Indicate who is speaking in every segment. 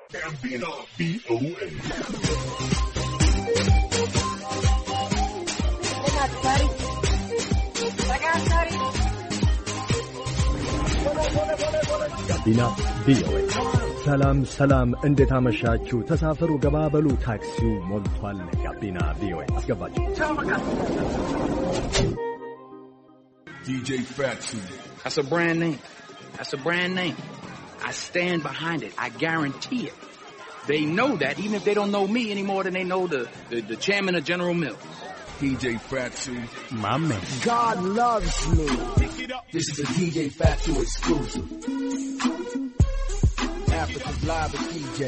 Speaker 1: Gambino VOA. ጋቢና ቪኦኤ። ሰላም እንዴት አመሻችሁ? ተሳፈሩ ገባበሉ፣ ታክሲው ሞልቷል። ጋቢና ቪኦኤ አስገባችሁ።
Speaker 2: DJ Fatsu.
Speaker 3: That's a brand name. I stand behind it. I guarantee it. They know that even if they don't know me any more than they know the chairman of General Mills.
Speaker 2: DJ Fatsu.
Speaker 4: My man.
Speaker 5: God loves me.
Speaker 6: This is a DJ Fatsu exclusive.
Speaker 5: Africa's live with DJ.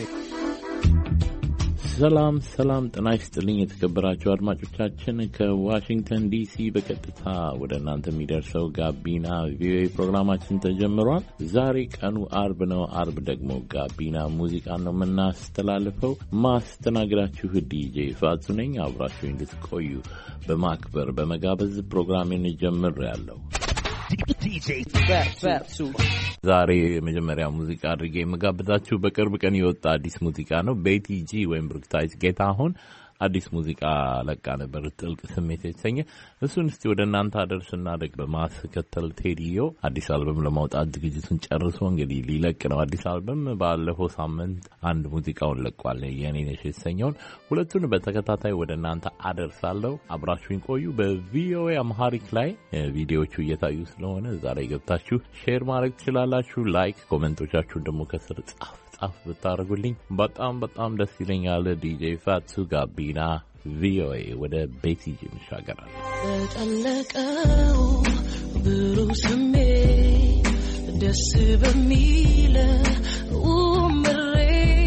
Speaker 4: ሰላም ጤና ይስጥልኝ የተከበራችሁ አድማጮቻችን ከዋሽንግተን ዲሲ በቀጥታ ወደ እናንተ የሚደርሰው ጋቢና ቪኦኤ ፕሮግራማችን ተጀምሯል። ዛሬ ቀኑ አርብ ነው። አርብ ደግሞ ጋቢና ሙዚቃ ነው የምናስተላልፈው። ማስተናግዳችሁ ዲጄ ፋቱ ነኝ። አብራችሁ እንድትቆዩ በማክበር በመጋበዝ ፕሮግራሜን ጀምሬያለሁ።
Speaker 5: DJ Fatsu.
Speaker 4: ዛሬ የመጀመሪያ ሙዚቃ አድርጌ የምጋብዛችሁ በቅርብ ቀን የወጣ አዲስ ሙዚቃ ነው። ቤቲ ጂ ወይም ብሩክታይት ጌታሁን አዲስ ሙዚቃ ለቃ ነበር፣ ጥልቅ ስሜት የተሰኘ። እሱን እስቲ ወደ እናንተ አደርስና ደግሞ በማስከተል ቴዲዮ አዲስ አልበም ለማውጣት ዝግጅቱን ጨርሶ እንግዲህ ሊለቅ ነው። አዲስ አልበም ባለፈው ሳምንት አንድ ሙዚቃውን ለቋል፣ የኔ ነሽ የተሰኘውን። ሁለቱን በተከታታይ ወደ እናንተ አደርሳለሁ። አብራችሁኝ ቆዩ። በቪኦኤ አምሃሪክ ላይ ቪዲዮዎቹ እየታዩ ስለሆነ እዛ ላይ ገብታችሁ ሼር ማድረግ ትችላላችሁ። ላይክ ኮሜንቶቻችሁን ደግሞ ከስር ጻፉ ብታረጉልኝ በጣም ደስ ይለኛል። ዲጄ ፋቱ ጋቢና ቪኦኤ ወደ ቤቲጂ እንሻገራለን።
Speaker 7: በጠለቀው ብሩህ ስሜት ደስ በሚል ምሬ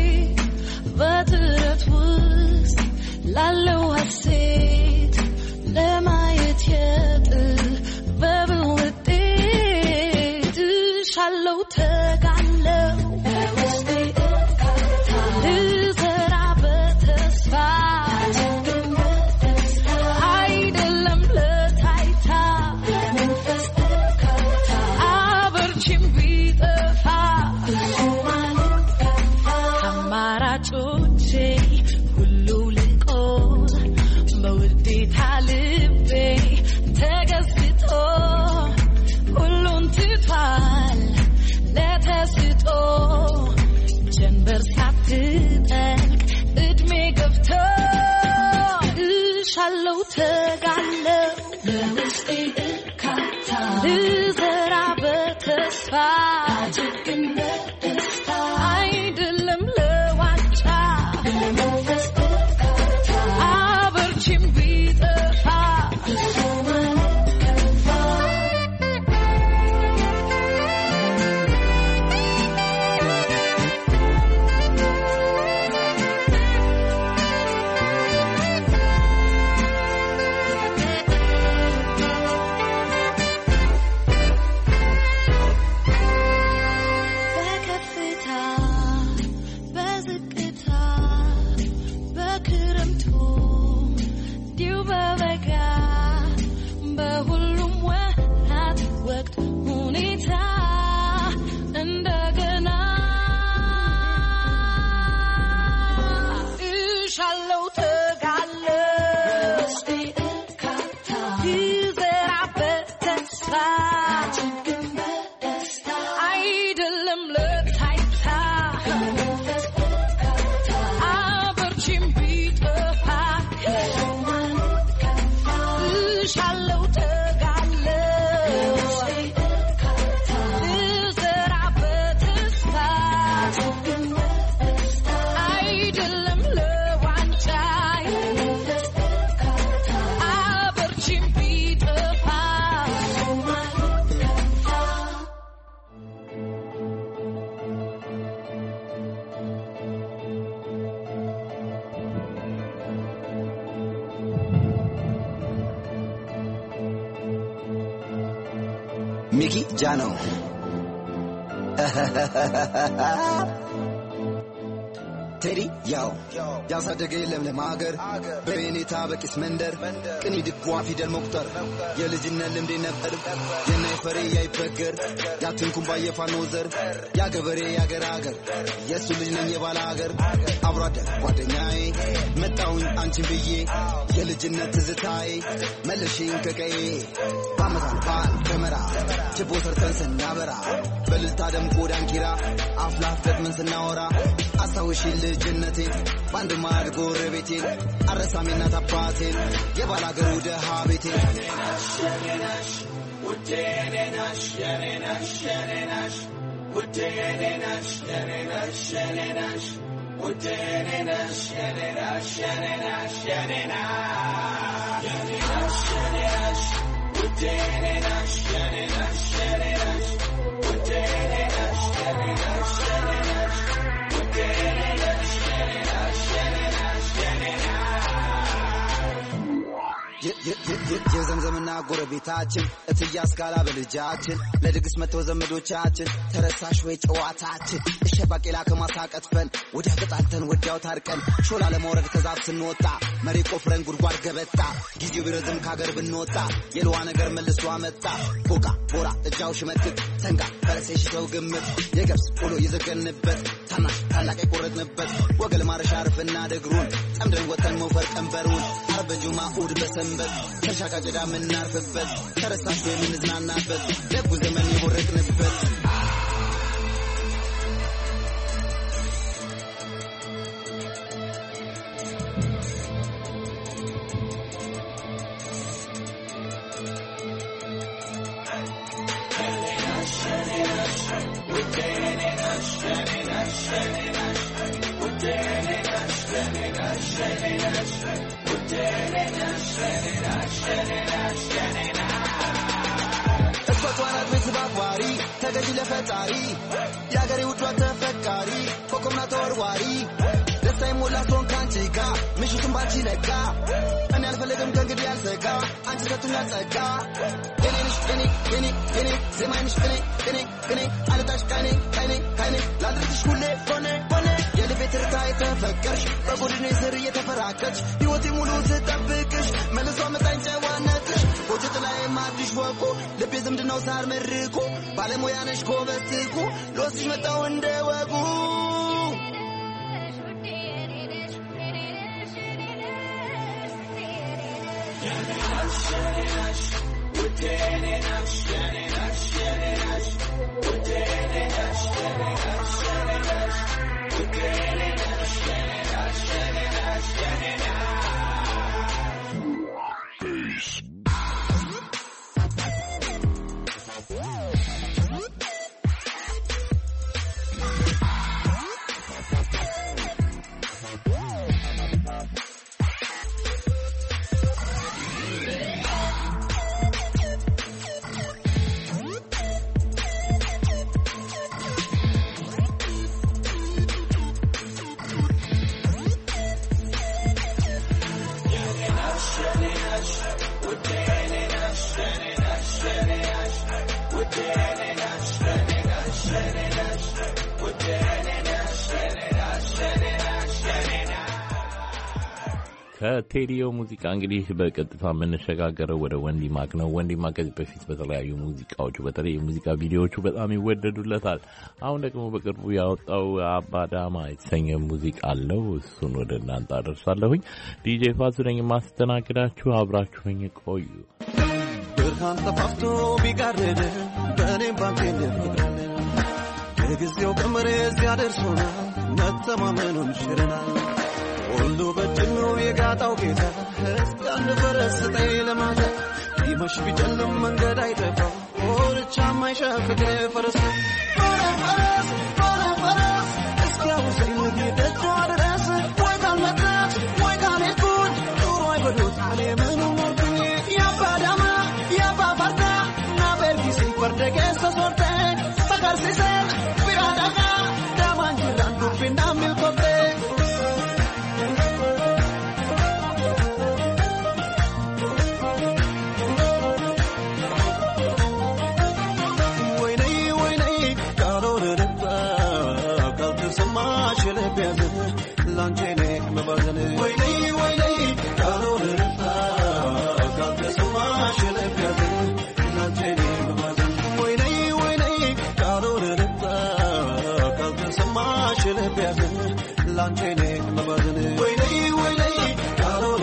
Speaker 7: በትረት ውስጥ ላለው ሐሴት ለማየት የጥበብ ውጤት ሻለው ተጋለው
Speaker 6: Mickey Jano. ቴዲ ያው ያሳደገኝ ለምለም ሀገር በቤኔታ በቂስ መንደር ቅኒ ድጓ ፊደል መቁጠር የልጅነት ልምዴ ነበር የናይ ፈሬ ያይበገር ያትንኩም ባየፋኖ ዘር ያገበሬ ያገር ሀገር የሱ ልጅ ነኝ የባለ ሀገር አብሮ አደግ ጓደኛዬ መጣሁኝ አንቺን ብዬ የልጅነት ትዝታዬ መለሽኝ ከቀዬ ባመታል ባል ከመራ ችቦ ሰርተን ስናበራ በልልታ ደምቆ ዳንኪራ አፍላፍ ገጥመን ስናወራ አስታውሺ ልጅነቴን ባንድ ማድ ጎረቤቴን አረሳሜ እናት አባቴን የባል ሀገሩ ደሃ ቤቴን ውዴነሽ የኔነሽ የኔነሽ ውዴነሽ የኔነሽ የኔነሽ ውዴነሽ የኔነሽ የኔነሽ የኔነሽ የኔነሽ የኔነሽ ውዴነሽ የኔነሽ የኔነሽ ውዴነሽ የኔነሽ የኔነሽ ውዴነሽ የኔነሽ የኔነሽ የዘምዘምና ጎረቤታችን እትያስ ጋላ በልጃችን ለድግስ መተው ዘመዶቻችን ተረሳሽ ወይ ጨዋታችን እሸ ባቄላ ከማሳቀጥፈን ወዲያ ተጣልተን ወዲያው ታርቀን ሾላ ለመውረድ ከዛፍ ስንወጣ መሬ ቆፍረን ጉድጓድ ገበጣ ጊዜው ቢረዝም ካገር ብንወጣ የለዋ ነገር መልሶ አመጣ ቦቃ ቦራ እጃው ሽመክት ተንጋ ፈረሴሽ ሰው ግምት የገብስ ቆሎ ይዘገንበት ታናሽ ታላቅ የቆረጥንበት ወገል ማረሻ አርፍና ደግሩን ጠምደን ወተን መውፈር ቀንበሩን አርበጁማ ኡድ በሰንበት ተሻቃጨዳ ምናርፍበት ተረሳሽ የምንዝናናበት ደጉ ዘመን የቦረቅንበት እሷቷናት ቤትባባሪ ተገዢ ለፈጣሪ የአገሬ ውዷ ተፈቃሪ ኮኮምና ተወርዋሪ ደስታ የሞላ ሶን ካንቺ ጋ ምሽቱን ባንቺ ነጋ እኔ አልፈለግም ከእንግዲህ ያልሰጋ አንቺ ሰጡኛል ጸጋ እኔንሽ እኔ ዜማይንሽ እኔ አልጣሽ ካይኔ ላድርግሽ ሁሌ ሆነ የልቤ ትርታ የተፈቀርሽ በጎድኔ ስር እየተፈራከች ሕይወቴ ሙሉ ስጠብቅሽ መልሶ መጣኝ ጨዋነትሽ ወጭት ላይ ማድሽ ወቁ ልቤ ዝምድናው ሳር መርቆ ባለሙያነሽ ኮበትኩ ለወስሽ መጣው እንደ ወጉ
Speaker 4: ከቴዲዮ ሙዚቃ እንግዲህ በቀጥታ የምንሸጋገረው ወደ ወንዲ ማክ ነው። ወንዲ ማክ ከዚህ በፊት በተለያዩ ሙዚቃዎቹ በተለይ የሙዚቃ ቪዲዮዎቹ በጣም ይወደዱለታል። አሁን ደግሞ በቅርቡ ያወጣው አባዳማ የተሰኘ ሙዚቃ አለው። እሱን ወደ እናንተ አደርሳለሁኝ። ዲጄ ፋሱ ነኝ ማስተናግዳችሁ። አብራችሁኝ ቆዩ።
Speaker 8: ብርሃን ተፋፍቶ ቢጋረድ በእኔም ባንቴ እንደፍቅር የጊዜው ቀመሬ ሲያደርሱና መተማመኑን ሽረናል ሁሉ በእጅኑ የጋጣው ጌታ እስኪ አንድ ፈረስ ስጠኝ ለማታ ቢመሽ ቢጨልም መንገድ አይጠፋው ወርቻ ማይሻ ፍቅሬ ፈረስ እስኪ አውሰኝ ልጌደጇ ድረስ ወይ ካልመጣች ወይ ካልሄድኩኝ ኑሮ አይበሉት እኔ ምኑ ኖርኩኝ ያባዳማ ያባባርዳ ናበርጊሲ ፈርደጌስ ተሶርተ በቀርሲሰን ቢራዳጋ ዳማንጅራን ዱቢና ሚልኮቴ ካልተሰማሽ ልብ ያዘን ላንቺ እኔ መባዘን ወይኔ ወይኔ ካልሆነ ካልተሰማሽ ልብ ያዘን ላንቺ እኔ መባዘን ወይኔ ወይኔ ካልሆነ ካልተሰማሽ ልብ ያዘን ላንቺ እኔ መባዘን ወይኔ ወይኔ ካልሆነ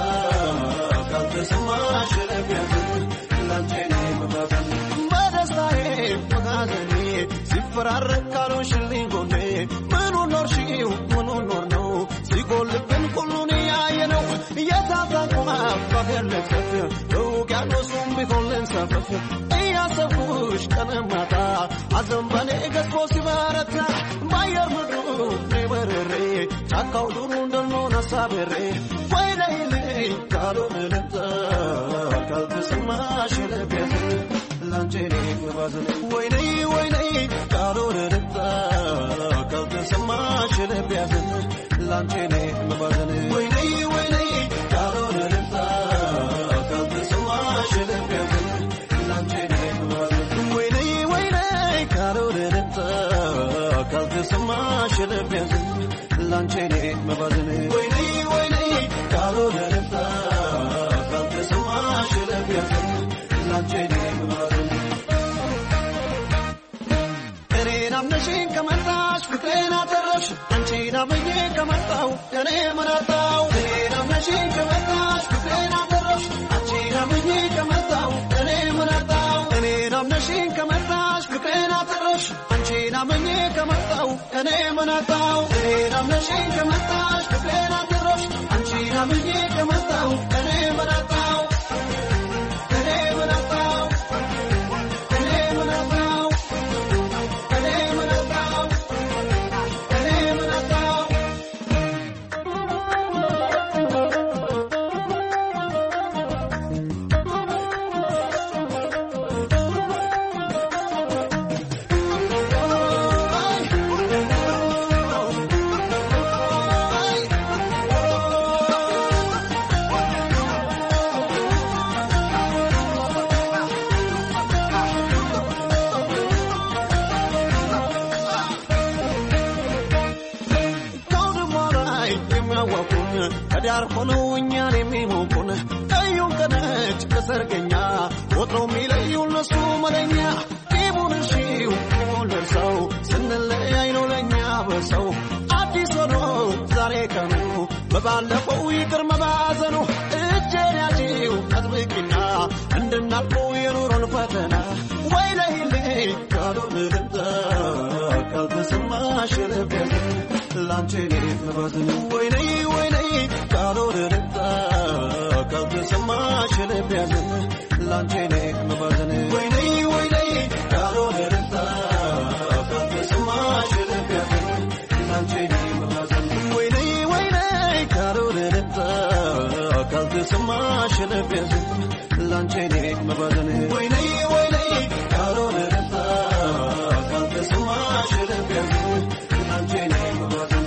Speaker 8: ካልተሰማሽ ልብ ያዘን ላንቺ እኔ መባዘን በደስታዬ በሐዘኔ ሲፈራረቅ ካልሆንሽልኝ ጎኔ ምኑን ኖርሽው ምኑን ኖር ነው ሲጎልብን ሁሉን ያየነው እየታታንኩ አባገር ልክተት ውቅያኖሱም ቢሆን ልንሳፈፍ እያሰብኩሽ ቀንም ማታ ሐዘን በኔ ገዝፎ ሲበረታ በአየር ምድሩ በርሬ ጫካው ዱሩ እንደልሆን አሳብሬ ወይኔልኝ ካልሆነ ልምጣ ካልተሰማሽ ልብ ያዘን ላንቺ እኔ መባዘን ወይኔ ወይኔ ካልሆነ ልምጣ ካልተሰማሽ ልብ ያዘን ላንቺ እኔ መባዘን ወይኔ ወይኔ ካልሆነ ልምጣ ካልተሰማሽ ልብ ያዘን ላንቺ እኔ መባዘን ወይኔ ወይኔ ካልሆነ ልምጣ ካልተሰማሽ ልብ ያዘን ላንቺ እኔ መባዘን ወይኔ ወይኔ ካልሆነ ልምጣ ካልተሰማሽ ልብ ያዘን ላንቺ እኔ መባዘን እኔን አምነሽኝ ከመጣሽ ፍቅሬን አተረፍሽ አንቺን አምኜ ከመጣሁ እኔ ምን አጣሁ እኔን አምነሽኝ ከመጣሽ ፍቅሬን አተረፍሽ አንቺን አምኜ ከመጣሁ እኔ ምን አጣሁ እኔን አምነሽኝ ከመጣሽ ፍቅሬን አተረፍሽ አንቺን አምኜ ከመጣሁ እኔ ምን አጣሁ እኔን አምነሽኝ ከመጣሽ ፍቅሬን አተረፍሽ አንቺን አምኜ ከመጣሁ እኔ ምን አጣሁ እኔ ምን አጣሁ እኔ ምን አጣሁ እኔ ምን አጣሁ እኔ ምን አጣሁ ከዳር ሆነው እኛን የሚሞቁን ቀዩን ከነጭ ከሰርገኛ ወትሮው የሚለዩ እነሱ መለኛ ቂሙን እሺው ቂሙን ደርሰው ስንለያይ ነው ለእኛ በሰው አዲስ ሆኖ ዛሬ ቀኑ በባለፈው ይቅር መባዘኑ እጄን ያዢው አጥብቂና እንድናልፈው የኑሮን ፈተና ወይ ለይልኝ ካልሆነ ልምጣ ካልተሰማሽ ልብ ያዘን ላንቺ እኔ መባዘን ወይኔ ወይኔ ካልሆነ ልምጣ ካልተሰማሽ ልብ ያዘን ላንቺ እኔ መባዘን ወይኔ ወይኔ ካልሆነ ልምጣ ካልተሰማሽ ልብ ያዘን ላንቺ እኔ መባዘን ወይኔ ወይኔ ካልሆነ ልምጣ ካልተሰማሽ ልብ ያዘን ላንቺ እኔ መባዘን ወይኔ ወይኔ ካልሆነ ልምጣ ካልተሰማሽ ልብ ያዘን ላንቺ እኔ መባዘን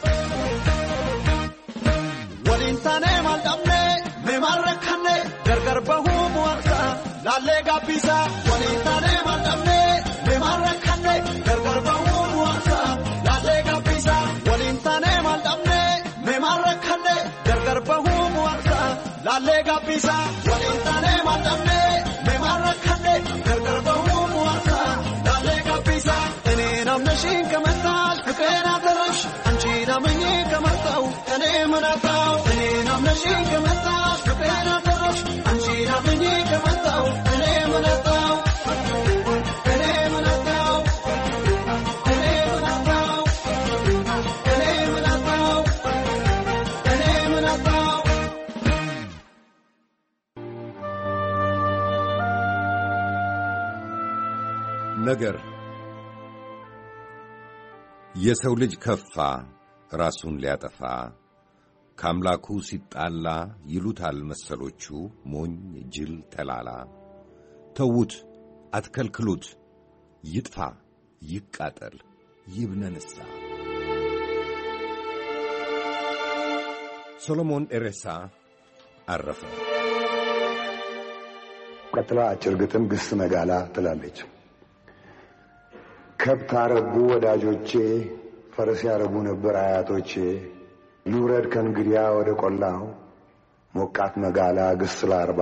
Speaker 8: ወሊንታኔ ማልዳምኔ ሜማረካኔ ገርገር በሁ ሙዋርሳ ላሌ ጋቢሳ ወሊንታኔ ማልዳምኔ ሜማረካኔ ገርገር በሁ ሙዋርሳ ላሌ ጋቢሳ ወሊንታኔ ማልዳምኔ ሜማረካኔ ገርገር በሁ ሙዋርሳ ላሌ ጋቢሳ ወሊንታኔ ማልዳምኔ ሜማረካኔ ገርገር በሁ ሙዋርሳ ላሌ ጋቢሳ እኔን አምነሽኝ ከመጣሽ ፍቅሬን አተረፍሽ አንቺን አምኜ ከመጣሁ እኔ ምን አጣሁ እኔን አምነሽኝ ከመጣሽ ፍቅሬን አተረፍሽ አንቺን አምኜ ከመጣሁ እኔ ምን አጣሁ እኔ ምን አጣሁ እኔ ምን አጣሁ እኔ ምን አጣሁ እኔ ምን አጣሁ
Speaker 9: ነገር የሰው ልጅ ከፋ ራሱን ሊያጠፋ ከአምላኩ ሲጣላ ይሉታል መሰሎቹ ሞኝ ጅል ተላላ ተዉት አትከልክሉት ይጥፋ ይቃጠል ይብነንሳ ሶሎሞን ኤሬሳ አረፈ።
Speaker 10: ቀጥላ አጭር ግጥም ግስ መጋላ ትላለች። ከብት አረቡ ወዳጆቼ ፈረስ ያረቡ ነበር አያቶቼ ልውረድ ከእንግዲያ ወደ ቆላው ሞቃት መጋላ ግስላ አርባ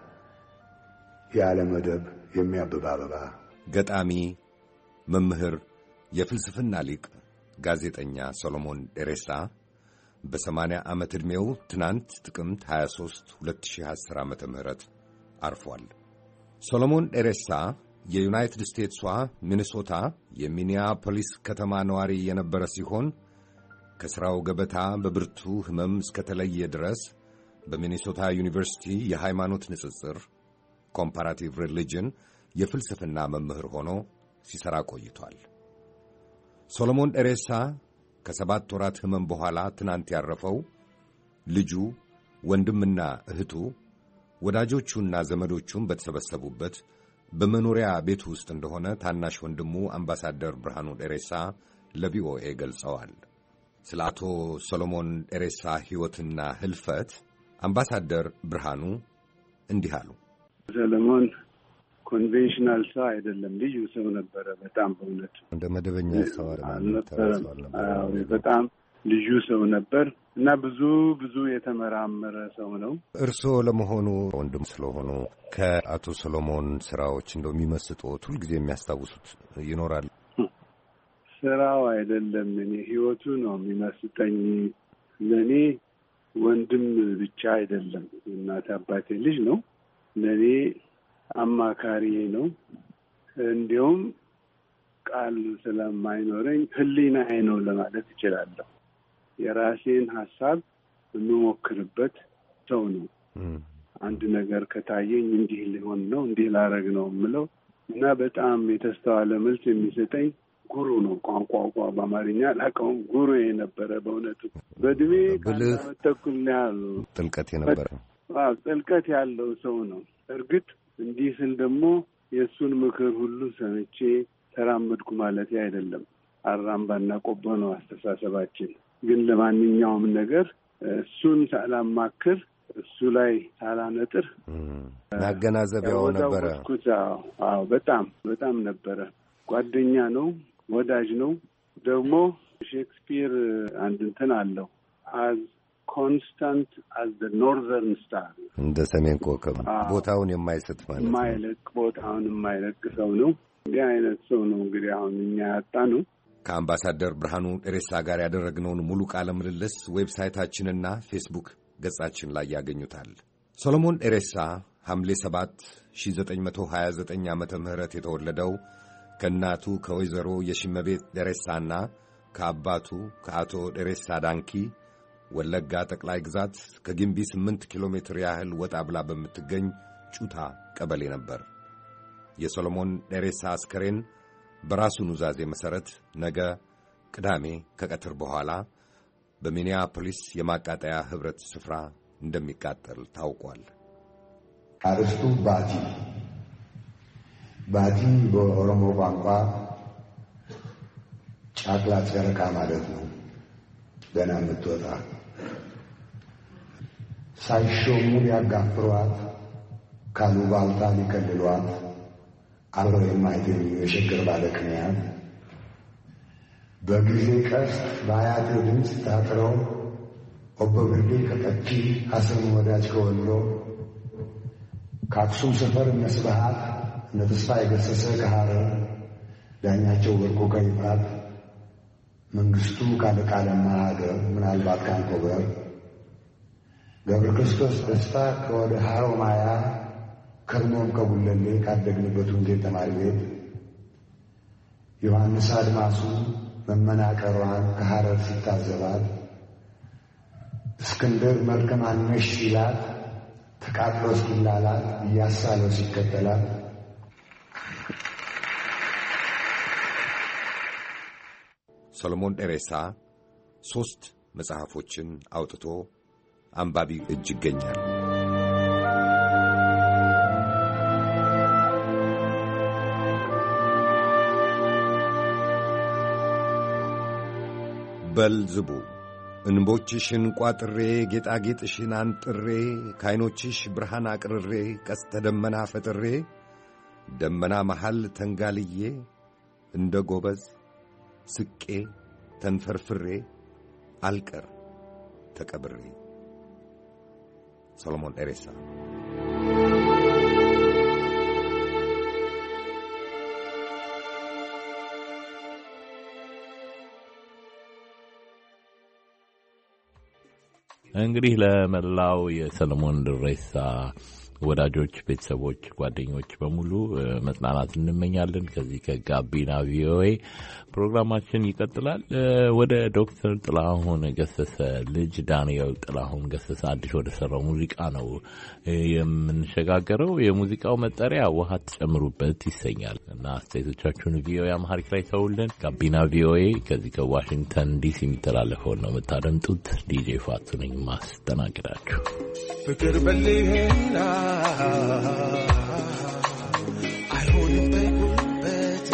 Speaker 10: ያለ መደብ የሚያብብ አበባ።
Speaker 9: ገጣሚ፣ መምህር፣ የፍልስፍና ሊቅ፣ ጋዜጠኛ ሰሎሞን ደሬሳ በ80 ዓመት ዕድሜው ትናንት ጥቅምት 23 2010 ዓመተ ምህረት አርፏል። ሰሎሞን ደሬሳ የዩናይትድ ስቴትሷ ሚኒሶታ የሚኒያፖሊስ ከተማ ነዋሪ የነበረ ሲሆን ከሥራው ገበታ በብርቱ ሕመም እስከተለየ ድረስ በሚኒሶታ ዩኒቨርሲቲ የሃይማኖት ንጽጽር ኮምፓራቲቭ ሪሊጅን የፍልስፍና መምህር ሆኖ ሲሠራ ቆይቷል። ሰሎሞን ደሬሳ ከ7 ወራት ሕመም በኋላ ትናንት ያረፈው ልጁ፣ ወንድምና እህቱ፣ ወዳጆቹና ዘመዶቹም በተሰበሰቡበት በመኖሪያ ቤቱ ውስጥ እንደሆነ ታናሽ ወንድሙ አምባሳደር ብርሃኑ ደሬሳ ለቪኦኤ ገልጸዋል። ስለ አቶ ሰሎሞን ደሬሳ ሕይወትና ህልፈት አምባሳደር ብርሃኑ እንዲህ አሉ።
Speaker 11: ሰሎሞን ኮንቬንሽናል ሰው አይደለም፣ ልዩ ሰው ነበረ። በጣም በእውነት
Speaker 9: እንደ መደበኛ ሰው
Speaker 11: አልነበረም። በጣም ልዩ ሰው ነበር እና ብዙ የተመራመረ ሰው ነው።
Speaker 9: እርስዎ ለመሆኑ ወንድም ስለሆኑ ከአቶ ሰሎሞን ስራዎች እንደው የሚመስጡት ሁልጊዜ የሚያስታውሱት ይኖራል?
Speaker 11: ስራው አይደለም፣ እኔ ህይወቱ ነው የሚመስጠኝ። ለእኔ ወንድም ብቻ አይደለም፣ እናት አባቴ ልጅ ነው። ለእኔ አማካሪዬ ነው። እንዲሁም ቃል ስለማይኖረኝ ህሊናዬ ነው ለማለት እችላለሁ። የራሴን ሐሳብ የምሞክርበት ሰው ነው። አንድ ነገር ከታየኝ እንዲህ ሊሆን ነው እንዲህ ላረግ ነው የምለው እና በጣም የተስተዋለ መልስ የሚሰጠኝ ጉሩ ነው። ቋንቋ በአማርኛ አላውቀውም። ጉሩ የነበረ በእውነቱ በእድሜ ተኩል ያለው ጥልቀት ያለው ሰው ነው። እርግጥ እንዲህ ስል ደግሞ የእሱን ምክር ሁሉ ሰምቼ ተራመድኩ ማለት አይደለም። አራምባና ቆቦ ነው አስተሳሰባችን። ግን ለማንኛውም ነገር እሱን ሳላማክር እሱ ላይ ሳላነጥር
Speaker 9: ማገናዘቢያው ነበረ።
Speaker 11: አዎ በጣም ነበረ። ጓደኛ ነው፣ ወዳጅ ነው። ደግሞ ሼክስፒር አንድ እንትን አለው as constant as the northern star፣
Speaker 9: እንደ ሰሜን ኮከብ ቦታውን የማይስት ማለት ነው።
Speaker 11: ቦታውን የማይለቅ ሰው ነው። እንዲህ አይነት ሰው ነው እንግዲህ አሁን እኛ ያጣ ነው።
Speaker 9: ከአምባሳደር ብርሃኑ ደሬሳ ጋር ያደረግነውን ሙሉ ቃለ ምልልስ ዌብሳይታችንና ፌስቡክ ገጻችን ላይ ያገኙታል። ሰሎሞን ደሬሳ ሐምሌ 7 1929 ዓመተ ምህረት የተወለደው ከእናቱ ከወይዘሮ የሽመቤት ደሬሳና ከአባቱ ከአቶ ደሬሳ ዳንኪ ወለጋ ጠቅላይ ግዛት ከግንቢ 8 ኪሎ ሜትር ያህል ወጣ ብላ በምትገኝ ጩታ ቀበሌ ነበር። የሰሎሞን ደሬሳ አስከሬን በራሱ ኑዛዜ መሠረት ነገ ቅዳሜ ከቀትር በኋላ በሚኒያፖሊስ የማቃጠያ ኅብረት ስፍራ እንደሚቃጠል ታውቋል።
Speaker 10: አርስቱ ባቲ በኦሮሞ ቋንቋ ጫቅላ ጨረቃ ማለት ነው። ገና የምትወጣ ሳይሾሙ ሊያጋፍሯት ካሉባልታ ሊከልሏት አብረው የማይገኙ የሽግር ባለቅንያት በጊዜ ቀስት በአያቴ ድምፅ ታጥረው ኦቦ ግርጌ ከጠኪ ሐሰን ወዳጅ ከወሎ ከአክሱም ሰፈር እነ ስብሐት እነ ተስፋ የገሰሰ ከሐረር ዳኛቸው ወርቆ ከይፋት መንግስቱ ካለቃለማ ሀገር ምናልባት ካንኮበር ገብረ ክርስቶስ ደስታ ከወደ ሐሮማያ ከርሞም ከቡለሌ ካደግንበት ወንጌል ተማሪ ቤት ዮሐንስ አድማሱ መመናቀሯን ከሐረር ሲታዘባት እስክንድር መልከ ማነሽ ሲላት ተቃጥሎ እስኪላላት እያሳለው ሲከተላት
Speaker 9: ሰሎሞን ደሬሳ 3 መጽሐፎችን አውጥቶ አንባቢ እጅ ይገኛል። በልዝቡ እንቦችሽን ቋጥሬ ጌጣጌጥሽን አንጥሬ ከዓይኖችሽ ብርሃን አቅርሬ ቀስተ ደመና ፈጥሬ ደመና መሃል ተንጋልዬ እንደ ጎበዝ ስቄ ተንፈርፍሬ አልቀር ተቀብሬ። ሰሎሞን ደሬሳ።
Speaker 4: እንግዲህ ለመላው የሰሎሞን ደሬሳ ወዳጆች፣ ቤተሰቦች፣ ጓደኞች በሙሉ መጽናናት እንመኛለን። ከዚህ ከጋቢና ቪኦኤ ፕሮግራማችን ይቀጥላል። ወደ ዶክተር ጥላሁን ገሰሰ ልጅ ዳንኤል ጥላሁን ገሰሰ አዲስ ወደ ሰራው ሙዚቃ ነው የምንሸጋገረው። የሙዚቃው መጠሪያ ውሃ ትጨምሩበት ይሰኛል እና አስተያየቶቻችሁን ቪኦኤ አማርኛ ላይ ተውልን። ጋቢና ቪኦኤ ከዚህ ከዋሽንግተን ዲሲ የሚተላለፈው ነው የምታደምጡት። ዲጄ ፋቱ ነኝ ማስተናግዳችሁ።
Speaker 8: ፍቅር በልህና አይሆንም በጉልበት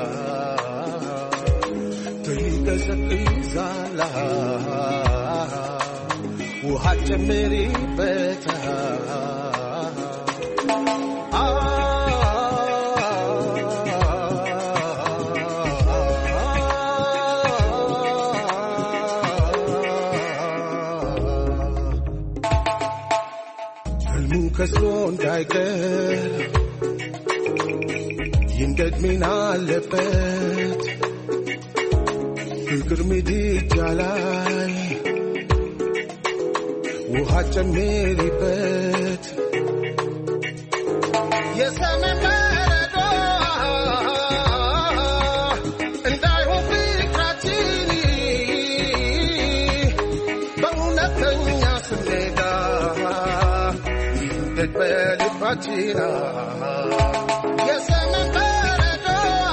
Speaker 8: ትይቀዘቅዛላ ውሃ ጨምሪበት ከስሮ እንዳይቀር ይንደድሜን አለበት ፍቅር ምድጃ ላይ ውሃ ጨምሪበት የሰሜን በረዶ እንዳይሆን ፍቅራችን በእውነተኛ ስሜዳ በልባችን የሰሜን በረዶ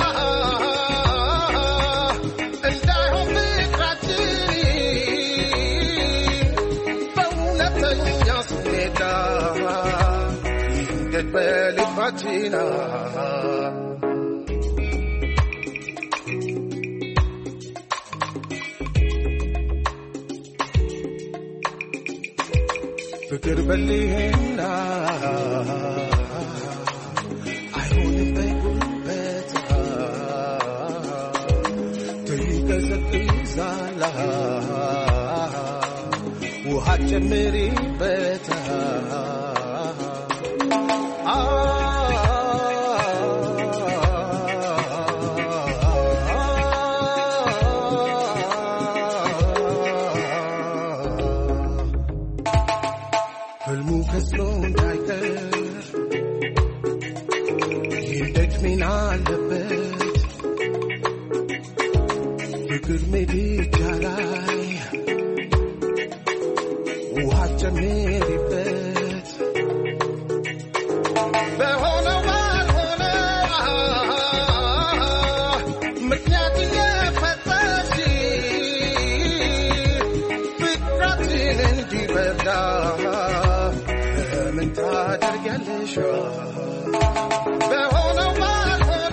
Speaker 8: እንዳይሆን ፍቅራችን በእውነተኛ ስሜዳ ይንደድ በልባችን ፍቅር በልህና አይሆንም በጉልበት ትይቀዘቅዛላ ውሃ ጨምሪበት ህልሙ ከስሎ እንዳይቀር ይንደድሜን አለበት ፍቅር ምድጃ ላይ ውሃ ጨምሪበት በሆነው ባልሆነ ምክንያት እየፈጠርሽ ፍቅራችን እንዲበርዳ ምን ታደርጊያለሽ? በሆነው ባልሆነ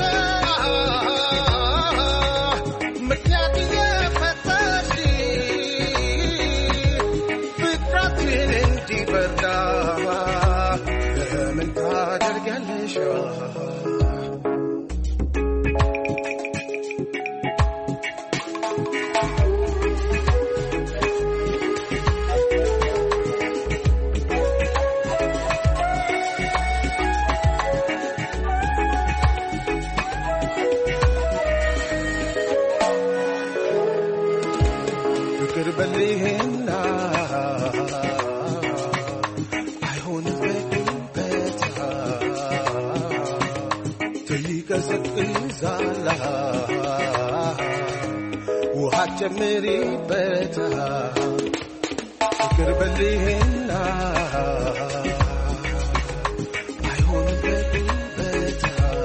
Speaker 8: ምክንያት እየፈጠርሽ ፍቅራችን እንዲበርዳ ምን ታደርጊያለሽ? ፍቅር በልህና አይሆንም በጉልበት ትይቀዘቅዛላ ውሃ ጨምሪበት ፍቅር በልህና አይሆንም በጉልበት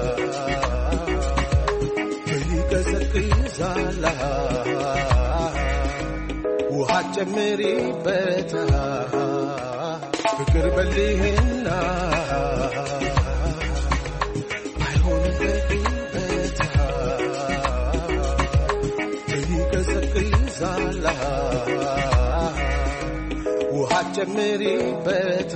Speaker 8: ትይቀዘቅዛላ ውሃ ጨምሪበት ፍቅር በልህና አይሆንም በጉልበት ትይቀዘቅዛላ ውሃ ጨምሪበት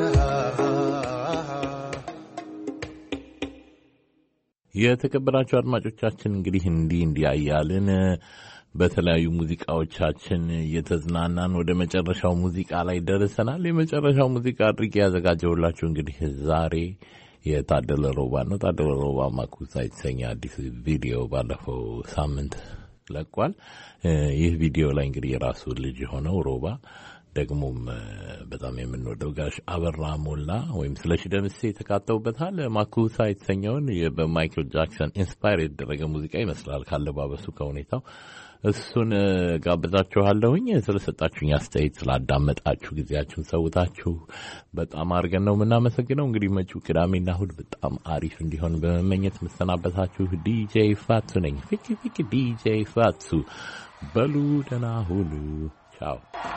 Speaker 4: የተከበራችሁ አድማጮቻችን እንግዲህ እንዲህ እያልን በተለያዩ ሙዚቃዎቻችን እየተዝናናን ወደ መጨረሻው ሙዚቃ ላይ ደርሰናል። የመጨረሻው ሙዚቃ አድርጌ ያዘጋጀሁላችሁ እንግዲህ ዛሬ የታደለ ሮባ ነው። ታደለ ሮባ ማኩሳ የተሰኘ አዲስ ቪዲዮ ባለፈው ሳምንት ለቋል። ይህ ቪዲዮ ላይ እንግዲህ የራሱ ልጅ የሆነው ሮባ ደግሞም በጣም የምንወደው ጋሽ አበራ ሞላ ወይም ስለሺ ደምሴ ተካተውበታል። ማኩሳ የተሰኘውን በማይክል ጃክሰን ኢንስፓየር የተደረገ ሙዚቃ ይመስላል ካለባበሱ ከሁኔታው። እሱን ጋብዛችኋለሁኝ። ስለሰጣችሁኝ አስተያየት ስላዳመጣችሁ ጊዜያችሁን ሰውታችሁ በጣም አድርገን ነው የምናመሰግነው። እንግዲህ መጪው ቅዳሜና እሑድ በጣም አሪፍ እንዲሆን በመመኘት መሰናበታችሁ ዲጄ ፋቱ ነኝ። ፊክ ፊክ ዲጄ ፋቱ በሉ ደህና ሁኑ። ቻው።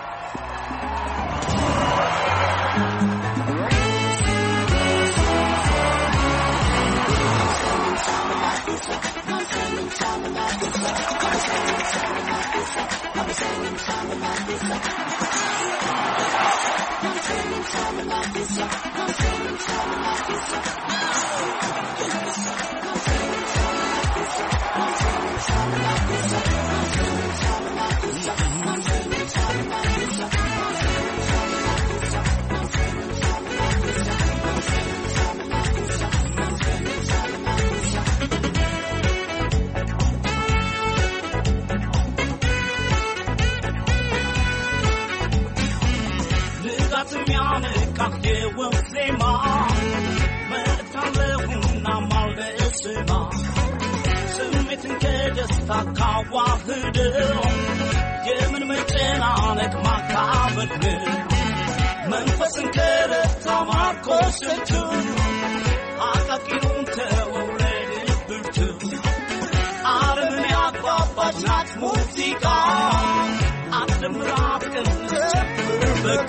Speaker 12: የምን መጨናነቅ ማካበድ መንፈስን ከረታ ማርኮ ስቱ አቃቂሩን ተወረድ ብርቱ ዓለምን ያግባባች ናት ሙዚቃ አትምራት ቅንስ ጨፍር በቃ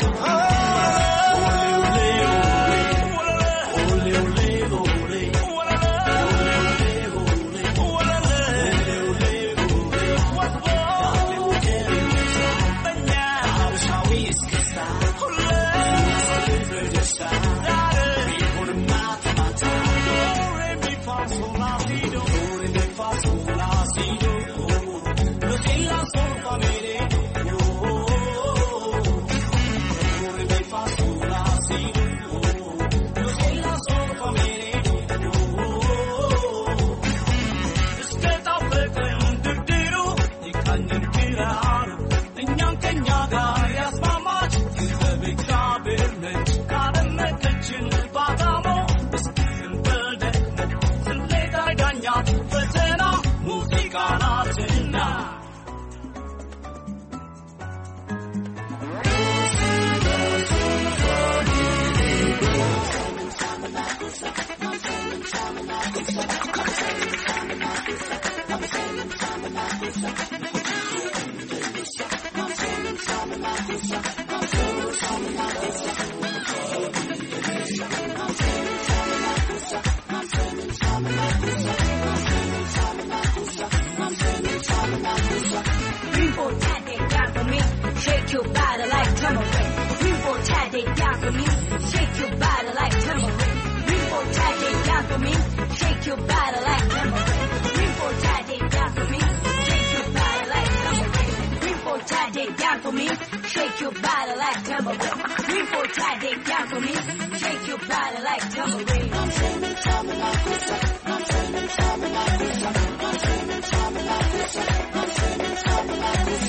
Speaker 13: Shake your body like tamarind. Bring for Tade down for me. Shake your body like tamarind. Bring for Tade down for me. Shake your body like tamarind. Bring for Tade down for me. Shake your body like tamarind. Bring for Tade down for me. Shake your body like tamarind. Bring for Tade down for me. Shake your body like tamarind. I'm saying tamarind like this. I'm saying tamarind like this. I'm saying tamarind like this. I'm saying tamarind like this.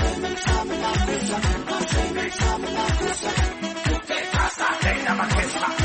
Speaker 12: I'm